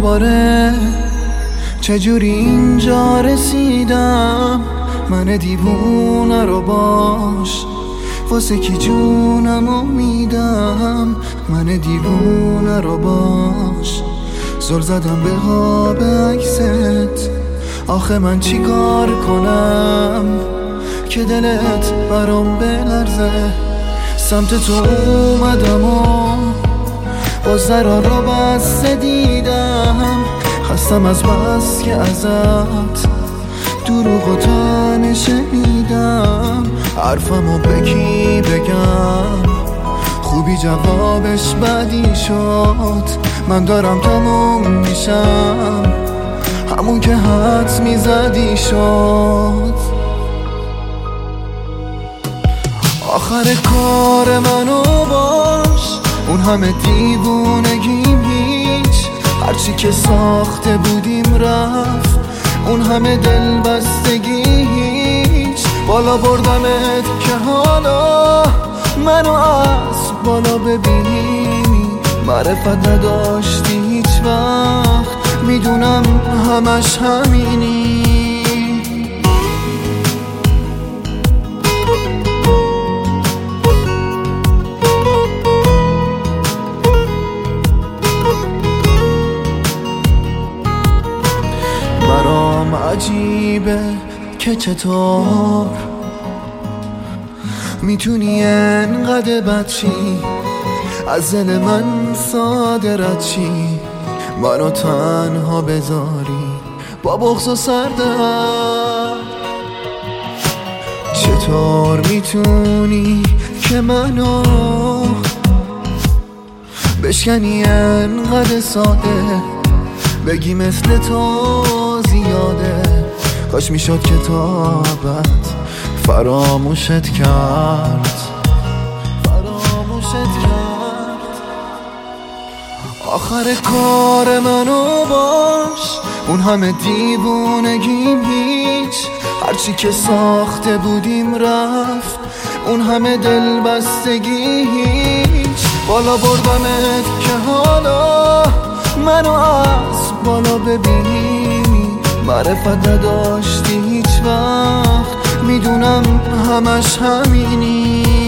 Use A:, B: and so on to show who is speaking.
A: دوباره چجوری اینجا رسیدم. من دیوونه رو باش واسه کی جونمو میدم. من دیوونه رو باش زل زدم به خواب عکست. آخه من چی کار کنم که دلت برام بلرزه. سمت تو اومدم و با ضرار رو بسته دیدم. خستم از بس که ازت دروغ و تنه شنیدم. حرفمو بگی بگم خوبی جوابش بدی شد. من دارم تموم میشم همون که حدس میزدی شد. آخر کار منو باش اون همه دیوونگیم هیچ. هرچی که ساخته بودیم رفت اون همه دل بستگی هیچ. بالا بردمت که حالا منو از بالا ببینی. معرفت نداشتی هیچ وقت میدونم همش همینی. برام عجیبه که چطور میتونی انقدر بد چی از دل من ساده رد چی. منو تنها بذاری با بغض و سردرد. چطور میتونی که منو بشکنی انقدر ساده بگی مثل تو زیاده. کاش میشد کتابت فراموشت کرد. آخر کار منو باش اون همه دیوونگیم هیچ. هرچی که ساخته بودیم رفت اون همه دل بستگی هیچ. بالا بردمت که حالا منو از بالا ببینی. معرفت نداشتی هیچ وقت میدونم همش همینی.